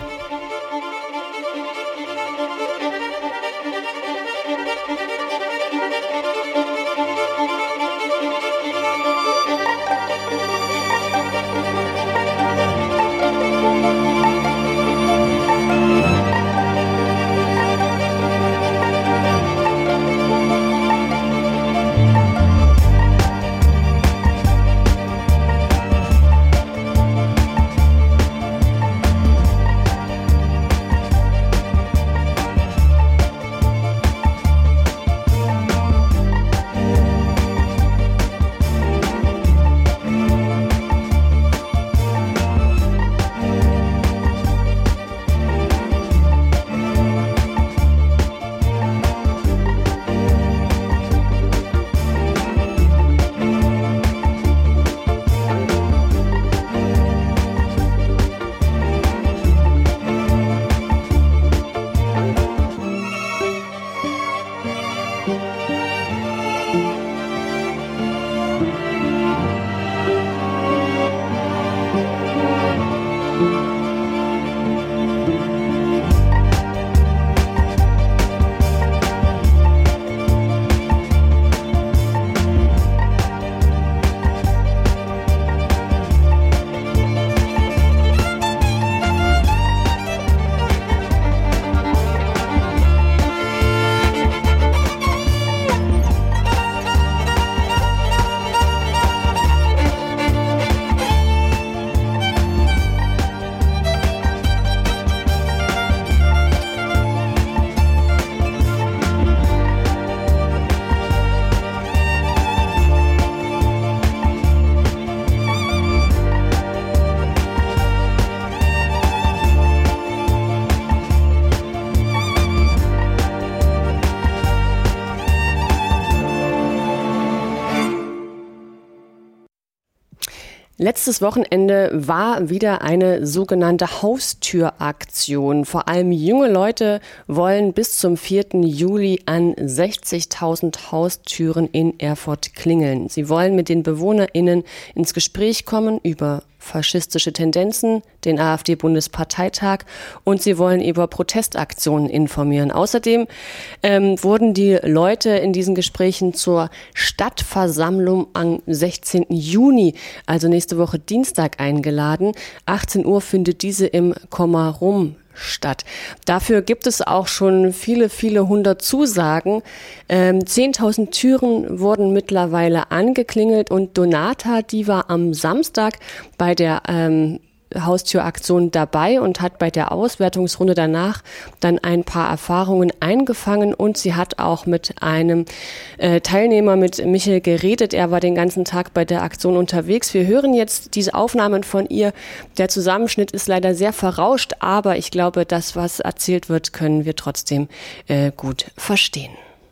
Letztes Wochenende war wieder eine sogenannte Haustüraktion. Vor allem junge Leute wollen bis zum 4. Juli an 60.000 Haustüren in Erfurt klingeln. Sie wollen mit den BewohnerInnen ins Gespräch kommen über faschistische Tendenzen, den AfD-Bundesparteitag und sie wollen über Protestaktionen informieren. Außerdem wurden die Leute in diesen Gesprächen zur Stadtversammlung am 16. Juni, also nächste Woche Dienstag, eingeladen. 18 Uhr findet diese im Kommarum statt. Dafür gibt es auch schon viele hundert Zusagen. 10.000 Türen wurden mittlerweile angeklingelt und Donata, die war am Samstag bei der Haustüraktion dabei und hat bei der Auswertungsrunde danach dann ein paar Erfahrungen eingefangen und sie hat auch mit einem Teilnehmer, mit Michael, geredet. Er war den ganzen Tag bei der Aktion unterwegs. Wir hören jetzt diese Aufnahmen von ihr. Der Zusammenschnitt ist leider sehr verrauscht, aber ich glaube, das, was erzählt wird, können wir trotzdem gut verstehen.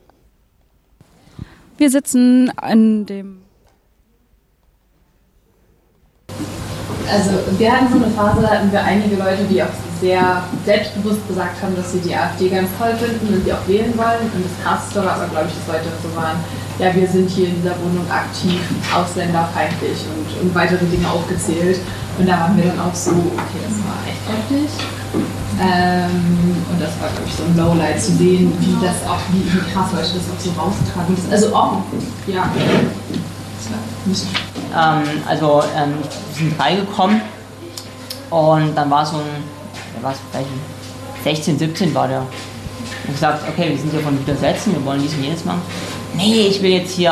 Wir sitzen an dem... Also wir hatten so eine Phase, da hatten wir einige Leute, die auch sehr selbstbewusst gesagt haben, dass sie die AfD ganz toll finden und die auch wählen wollen. Und das Krasseste war aber, glaube ich, dass Leute so waren, ja, wir sind hier in dieser Wohnung aktiv, ausländerfeindlich und weitere Dinge aufgezählt. Und da waren wir dann auch so, okay, das war echt heftig. Und das war, glaube ich, so ein Lowlight zu sehen, wie krass Leute das auch so raustragen. Also offen, ja. Das war müßig. Wir sind reingekommen und dann war so vielleicht 16, 17 war der. Und gesagt, okay, wir sind hier von Widersetzen, wir wollen dies und jenes machen. Nee, ich will jetzt hier,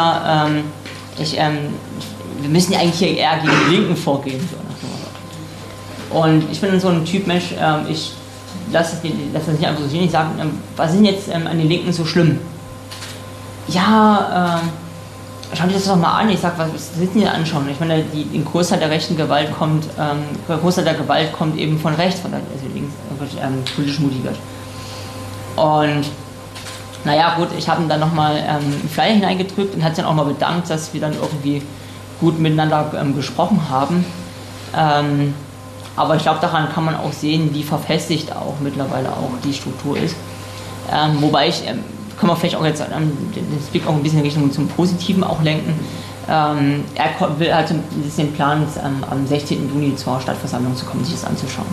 wir müssen ja eigentlich hier eher gegen die Linken vorgehen. Und ich bin so ein Typ Mensch, ich lasse das nicht einfach so stehen, ich sage, was ist denn jetzt an den Linken so schlimm? Ja, schau dir das doch mal an. Ich sag, was willst du dir anschauen? Ich meine, ein Großteil der rechten Gewalt kommt, eben von rechts, also links, politisch motiviert. Und naja, gut, ich habe ihm dann nochmal einen Flyer hineingedrückt und hat sich dann auch mal bedankt, dass wir dann irgendwie gut miteinander gesprochen haben. Aber ich glaube, daran kann man auch sehen, wie verfestigt auch mittlerweile auch die Struktur ist. Wobei ich kann man vielleicht auch jetzt den Blick auch ein bisschen in Richtung zum Positiven auch lenken. Er will halt den Plan, am 16. Juni zur Stadtversammlung zu kommen, sich das anzuschauen.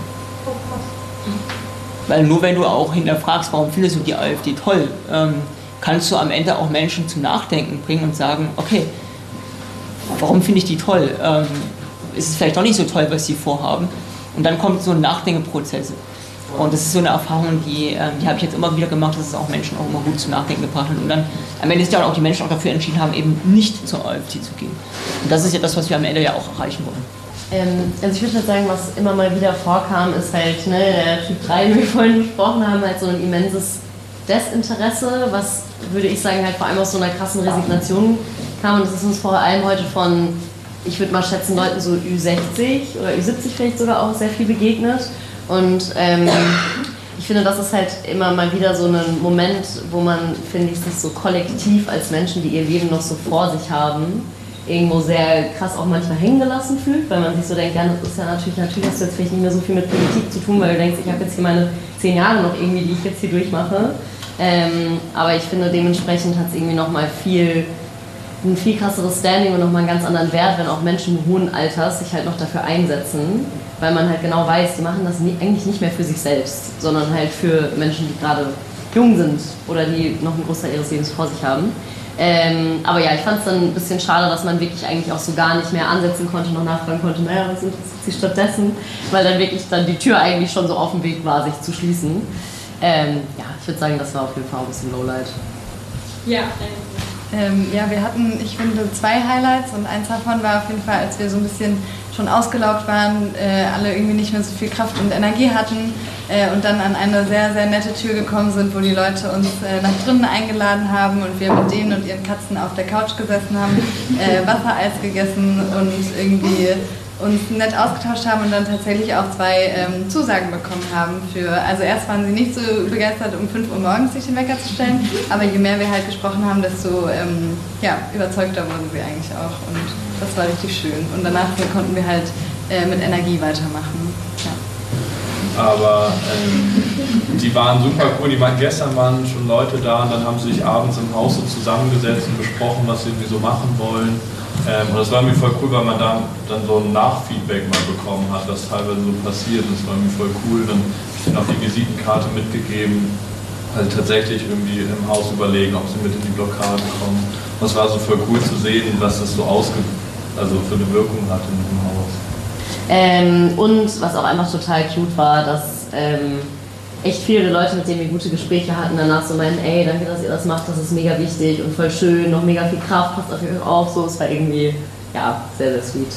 Weil nur wenn du auch hinterfragst, warum findest du die AfD toll, kannst du am Ende auch Menschen zum Nachdenken bringen und sagen, okay, warum finde ich die toll? Ist es vielleicht doch nicht so toll, was sie vorhaben? Und dann kommt so ein Nachdenkeprozess. Und das ist so eine Erfahrung, die habe ich jetzt immer wieder gemacht, dass es auch Menschen auch immer gut zum Nachdenken gebracht hat. Und dann am Ende ist ja auch die Menschen auch dafür entschieden haben, eben nicht zur AfD zu gehen. Und das ist ja das, was wir am Ende ja auch erreichen wollen. Also ich würde halt sagen, was immer mal wieder vorkam, ist halt, der Typ 3, den wir vorhin besprochen haben, halt so ein immenses Desinteresse, was, würde ich sagen, halt vor allem aus so einer krassen Resignation kam. Und das ist uns vor allem heute von, ich würde mal schätzen, Leuten so Ü60 oder Ü70 vielleicht sogar auch sehr viel begegnet. Und ich finde, das ist halt immer mal wieder so ein Moment, wo man, finde ich, sich so kollektiv als Menschen, die ihr Leben noch so vor sich haben, irgendwo sehr krass auch manchmal hängen gelassen fühlt, weil man sich so denkt, ja, das ist ja natürlich hast du jetzt vielleicht nicht mehr so viel mit Politik zu tun, weil du denkst, ich habe jetzt hier meine 10 Jahre noch irgendwie, die ich jetzt hier durchmache. Aber ich finde, dementsprechend hat es irgendwie nochmal ein viel krasseres Standing und nochmal einen ganz anderen Wert, wenn auch Menschen hohen Alters sich halt noch dafür einsetzen, weil man halt genau weiß, die machen das eigentlich nicht mehr für sich selbst, sondern halt für Menschen, die gerade jung sind oder die noch einen Großteil ihres Lebens vor sich haben. Aber ja, ich fand es dann ein bisschen schade, dass man wirklich eigentlich auch so gar nicht mehr ansetzen konnte, noch nachfragen konnte, naja, was interessiert sie stattdessen, weil dann wirklich dann die Tür eigentlich schon so auf dem Weg war, sich zu schließen. Ja, ich würde sagen, das war auf jeden Fall ein bisschen Lowlight. Ja, wir hatten, ich finde, 2 Highlights und eins davon war auf jeden Fall, als wir so ein bisschen schon ausgelaugt waren, alle irgendwie nicht mehr so viel Kraft und Energie hatten und dann an eine sehr, sehr nette Tür gekommen sind, wo die Leute uns nach drinnen eingeladen haben und wir mit denen und ihren Katzen auf der Couch gesessen haben, Wassereis gegessen und irgendwie uns nett ausgetauscht haben und dann tatsächlich auch 2 Zusagen bekommen haben. Also erst waren sie nicht so begeistert, um 5 Uhr morgens sich den Wecker zu stellen, aber je mehr wir halt gesprochen haben, desto überzeugter wurden wir eigentlich auch und das war richtig schön. Und danach konnten wir halt mit Energie weitermachen. Ja. Aber die waren super cool, gestern waren schon Leute da und dann haben sie sich abends im Haus so zusammengesetzt und besprochen, was sie irgendwie so machen wollen. Und das war irgendwie voll cool, weil man da dann so ein Nachfeedback mal bekommen hat, was teilweise so passiert. Das war irgendwie voll cool. Dann habe ich denen auch die Visitenkarte mitgegeben, also tatsächlich irgendwie im Haus überlegen, ob sie mit in die Blockade kommen. Und es war so voll cool zu sehen, was das so für eine Wirkung hat in dem Haus. Und was auch einfach total cute war, dass echt viele Leute, mit denen wir gute Gespräche hatten, danach so meinen, ey, danke, dass ihr das macht, das ist mega wichtig und voll schön, noch mega viel Kraft, passt auf euch auf, so, es war irgendwie, ja, sehr, sehr sweet.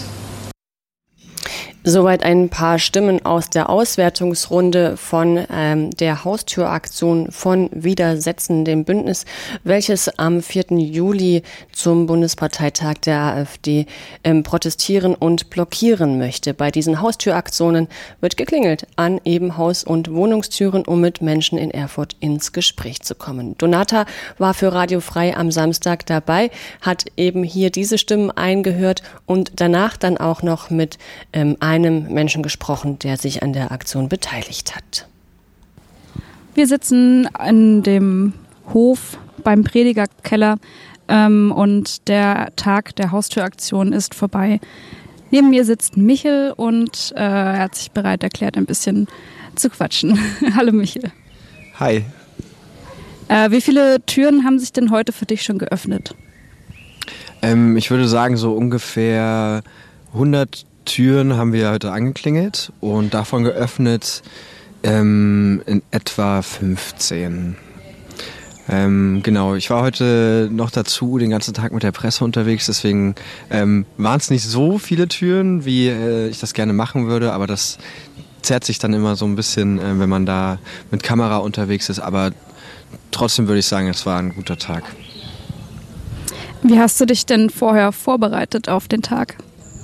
Soweit ein paar Stimmen aus der Auswertungsrunde von der Haustüraktion von Widersetzen, dem Bündnis, welches am 4. Juli zum Bundesparteitag der AfD protestieren und blockieren möchte. Bei diesen Haustüraktionen wird geklingelt an eben Haus- und Wohnungstüren, um mit Menschen in Erfurt ins Gespräch zu kommen. Donata war für Radio Frei am Samstag dabei, hat eben hier diese Stimmen eingehört und danach dann auch noch mit einem Menschen gesprochen, der sich an der Aktion beteiligt hat. Wir sitzen in dem Hof beim Predigerkeller und der Tag der Haustüraktion ist vorbei. Neben mir sitzt Michel und er hat sich bereit erklärt, ein bisschen zu quatschen. Hallo Michel. Hi. Wie viele Türen haben sich denn heute für dich schon geöffnet? Ich würde sagen, so ungefähr 100 Türen haben wir heute angeklingelt und davon geöffnet in etwa 15. Genau, ich war heute noch dazu den ganzen Tag mit der Presse unterwegs, deswegen waren es nicht so viele Türen, wie ich das gerne machen würde, aber das zerrt sich dann immer so ein bisschen, wenn man da mit Kamera unterwegs ist, aber trotzdem würde ich sagen, es war ein guter Tag. Wie hast du dich denn vorher vorbereitet auf den Tag?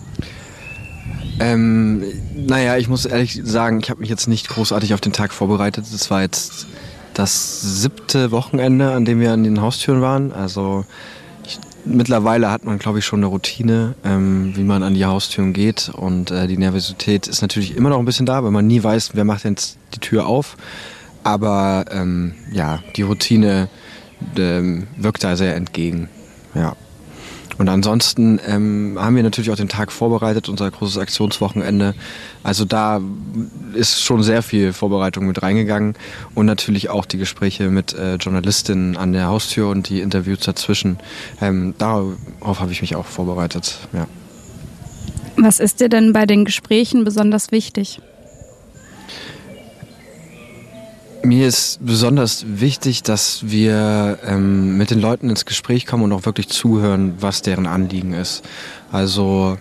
Ich muss ehrlich sagen, ich habe mich jetzt nicht großartig auf den Tag vorbereitet. Es war jetzt das 7. Wochenende, an dem wir an den Haustüren waren. Also mittlerweile hat man, glaube ich, schon eine Routine, wie man an die Haustüren geht. Und die Nervosität ist natürlich immer noch ein bisschen da, weil man nie weiß, wer macht jetzt die Tür auf. Aber die Routine wirkt da sehr entgegen. Ja. Und ansonsten haben wir natürlich auch den Tag vorbereitet, unser großes Aktionswochenende. Also da ist schon sehr viel Vorbereitung mit reingegangen und natürlich auch die Gespräche mit Journalistinnen an der Haustür und die Interviews dazwischen. Darauf habe ich mich auch vorbereitet, ja. Was ist dir denn bei den Gesprächen besonders wichtig? Mir ist besonders wichtig, dass wir mit den Leuten ins Gespräch kommen und auch wirklich zuhören, was deren Anliegen ist. Also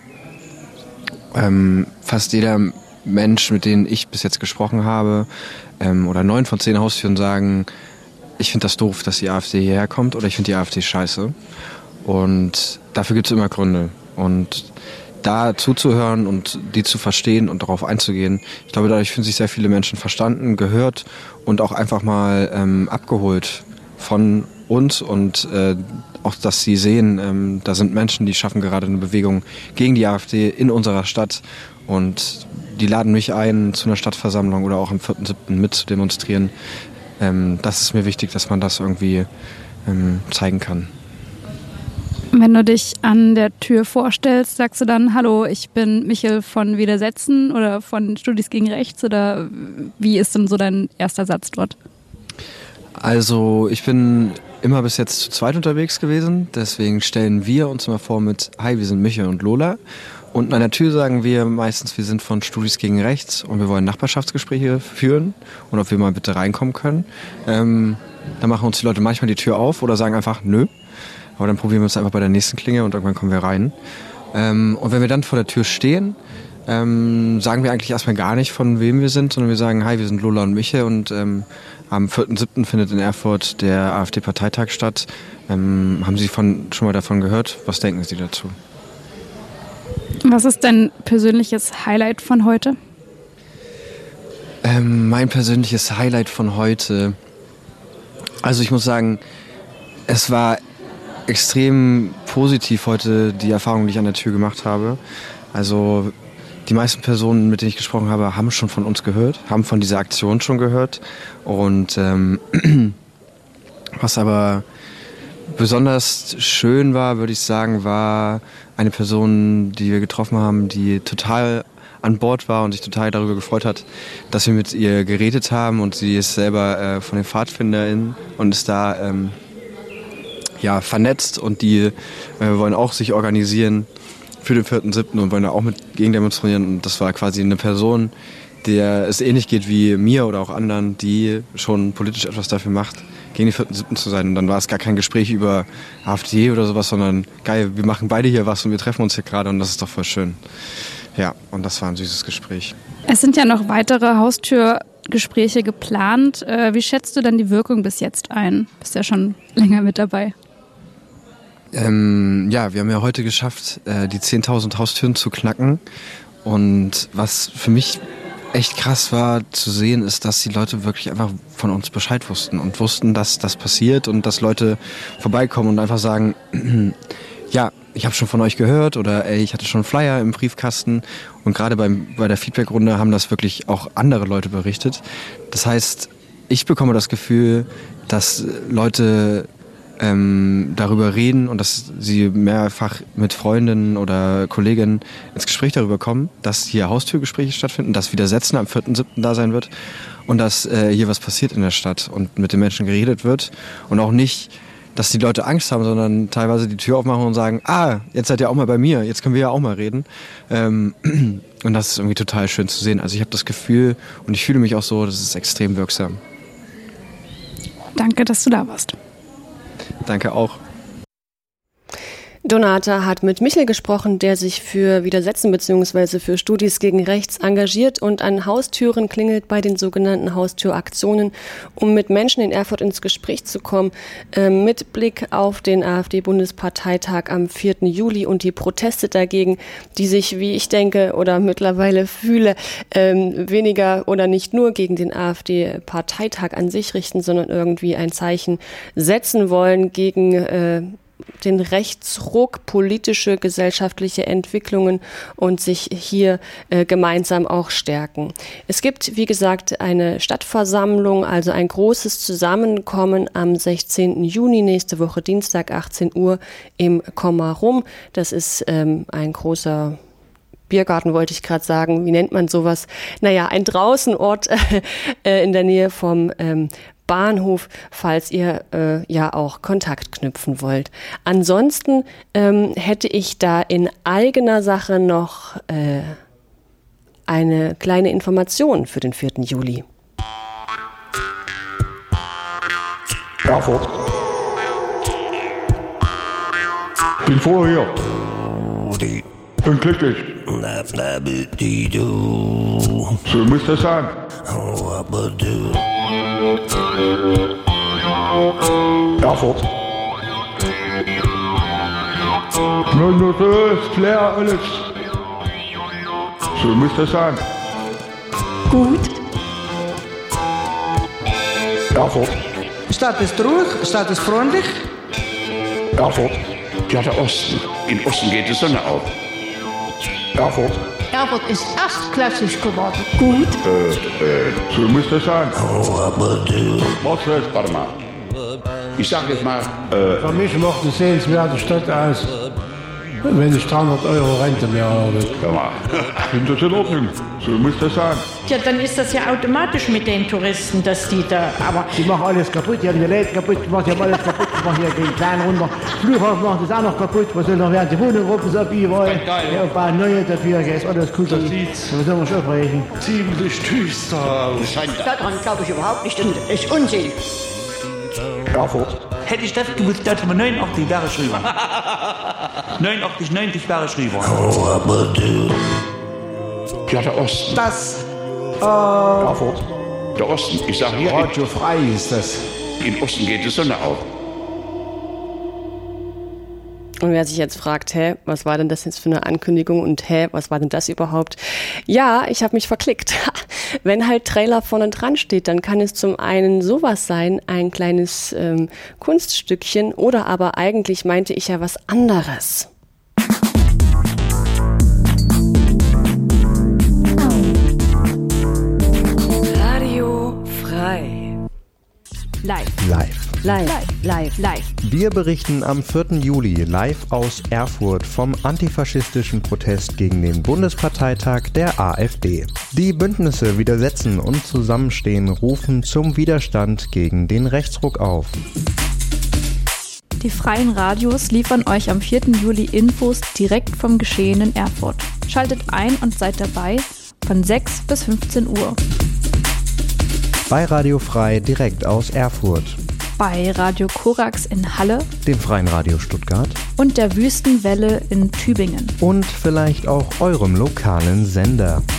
fast jeder Mensch, mit dem ich bis jetzt gesprochen habe, oder 9 von 10 Haustüren sagen, ich finde das doof, dass die AfD hierher kommt oder ich finde die AfD scheiße. Und dafür gibt es immer Gründe. Und da zuzuhören und die zu verstehen und darauf einzugehen. Ich glaube, dadurch fühlen sich sehr viele Menschen verstanden, gehört und auch einfach mal abgeholt von uns und auch, dass sie sehen, da sind Menschen, die schaffen gerade eine Bewegung gegen die AfD in unserer Stadt und die laden mich ein, zu einer Stadtversammlung oder auch am 4.7. mit zu demonstrieren. Das ist mir wichtig, dass man das irgendwie zeigen kann. Wenn du dich an der Tür vorstellst, sagst du dann, hallo, ich bin Michel von Widersetzen oder von Studis gegen Rechts oder wie ist denn so dein erster Satz dort? Also ich bin immer bis jetzt zu zweit unterwegs gewesen, deswegen stellen wir uns immer vor mit, hi, wir sind Michel und Lola und an der Tür sagen wir meistens, wir sind von Studis gegen Rechts und wir wollen Nachbarschaftsgespräche führen und ob wir mal bitte reinkommen können. Dann machen uns die Leute manchmal die Tür auf oder sagen einfach, nö. Aber dann probieren wir es einfach bei der nächsten Klingel und irgendwann kommen wir rein. Und wenn wir dann vor der Tür stehen, sagen wir eigentlich erstmal gar nicht, von wem wir sind, sondern wir sagen, hi, wir sind Lola und Michel und am 4.7. findet in Erfurt der AfD-Parteitag statt. Haben Sie schon mal davon gehört? Was denken Sie dazu? Was ist dein persönliches Highlight von heute? Mein persönliches Highlight von heute. Also ich muss sagen, es war extrem positiv heute die Erfahrung, die ich an der Tür gemacht habe. Also die meisten Personen, mit denen ich gesprochen habe, haben schon von uns gehört, haben von dieser Aktion schon gehört. Und was aber besonders schön war, würde ich sagen, war eine Person, die wir getroffen haben, die total an Bord war und sich total darüber gefreut hat, dass wir mit ihr geredet haben, und sie ist selber von den PfadfinderInnen und ist da vernetzt, und die wollen auch sich organisieren für den 4.7. und wollen da auch mit gegen demonstrieren, und das war quasi eine Person, der es ähnlich geht wie mir oder auch anderen, die schon politisch etwas dafür macht, gegen den 4.7. zu sein. Und dann war es gar kein Gespräch über AfD oder sowas, sondern geil, wir machen beide hier was und wir treffen uns hier gerade, und das ist doch voll schön. Ja, und das war ein süßes Gespräch. Es sind ja noch weitere Haustürgespräche geplant. Wie schätzt du dann die Wirkung bis jetzt ein? Bist ja schon länger mit dabei. Wir haben ja heute geschafft, die 10.000 Haustüren zu knacken. Und was für mich echt krass war zu sehen, ist, dass die Leute wirklich einfach von uns Bescheid wussten und wussten, dass das passiert und dass Leute vorbeikommen und einfach sagen, ja, ich habe schon von euch gehört, oder ey, ich hatte schon einen Flyer im Briefkasten. Und gerade bei der Feedbackrunde haben das wirklich auch andere Leute berichtet. Das heißt, ich bekomme das Gefühl, dass Leute darüber reden und dass sie mehrfach mit Freundinnen oder Kolleginnen ins Gespräch darüber kommen, dass hier Haustürgespräche stattfinden, dass Widersetzen am 4.7. da sein wird und dass hier was passiert in der Stadt und mit den Menschen geredet wird, und auch nicht, dass die Leute Angst haben, sondern teilweise die Tür aufmachen und sagen, jetzt seid ihr auch mal bei mir, jetzt können wir ja auch mal reden. Und das ist irgendwie total schön zu sehen. Also ich habe das Gefühl, und ich fühle mich auch so, das ist extrem wirksam. Danke, dass du da warst. Danke auch. Donata hat mit Michel gesprochen, der sich für Widersetzen bzw. für Studis gegen Rechts engagiert und an Haustüren klingelt bei den sogenannten Haustüraktionen, um mit Menschen in Erfurt ins Gespräch zu kommen, mit Blick auf den AfD-Bundesparteitag am 4. Juli und die Proteste dagegen, die sich, wie ich denke oder mittlerweile fühle, weniger oder nicht nur gegen den AfD-Parteitag an sich richten, sondern irgendwie ein Zeichen setzen wollen gegen den Rechtsruck, politische, gesellschaftliche Entwicklungen und sich hier gemeinsam auch stärken. Es gibt, wie gesagt, eine Stadtversammlung, also ein großes Zusammenkommen am 16. Juni, nächste Woche Dienstag, 18 Uhr im Kommarum. Das ist ein großer Biergarten, wollte ich gerade sagen. Wie nennt man sowas? Naja, ein Draußenort in der Nähe vom Bahnhof, falls ihr auch Kontakt knüpfen wollt. Ansonsten hätte ich da in eigener Sache noch eine kleine Information für den 4. Juli. Erfurt. Bin vorher hier. Bin glücklich. So muss das sein. Erfurt. Nun, das ist klar alles. So muss das sein. Gut. Erfurt. Stadt ist ruhig, Stadt ist freundlich. Erfurt. Ja, der Osten. Im Osten geht die Sonne auf. Erfurt. Erfurt ist erstklassig geworden. Gut. So muss das sein. Was ist, warte mal. Ich sag jetzt mal, Für mich macht eine sehenswerte Stadt aus, wenn ich 300 € Rente mehr habe. Ja, mal. Finde das in Ordnung. So muss das sein. Ja, dann ist das ja automatisch mit den Touristen, dass die da, aber... Die machen alles kaputt, die haben die Läden kaputt gemacht, die haben alles kaputt gemacht, hier gehen klein runter. Flughafen machen das auch noch kaputt, was soll noch werden? Die Wohnung rufen so ab, überall. Ja, ein paar neue dafür, ist alles gut. Das sieht's. Da müssen wir schon aufregen. Ziemlich düster aus. Daran glaube ich überhaupt nicht, und es ist Unsinn. Erfurt. Hätte ich das gewusst, hätte man 89 Jahre geschrieben. 89, 90 Jahre geschrieben. Ja, der Osten. Das. Erfurt. Der Osten. Ich sag hier. Radio frei ist das. Im Osten geht die Sonne auf. Und wer sich jetzt fragt, was war denn das jetzt für eine Ankündigung und was war denn das überhaupt? Ja, ich habe mich verklickt. Wenn halt Trailer vorne dran steht, dann kann es zum einen sowas sein, ein kleines Kunststückchen, oder aber eigentlich meinte ich ja was anderes. Radio frei. Live. Wir berichten am 4. Juli live aus Erfurt vom antifaschistischen Protest gegen den Bundesparteitag der AfD. Die Bündnisse widersetzen und Zusammenstehen rufen zum Widerstand gegen den Rechtsruck auf. Die freien Radios liefern euch am 4. Juli Infos direkt vom Geschehen in Erfurt. Schaltet ein und seid dabei von 6 bis 15 Uhr. Bei Radio Frei direkt aus Erfurt. Bei Radio Korax in Halle. Dem Freien Radio Stuttgart. Und der Wüstenwelle in Tübingen. Und vielleicht auch eurem lokalen Sender.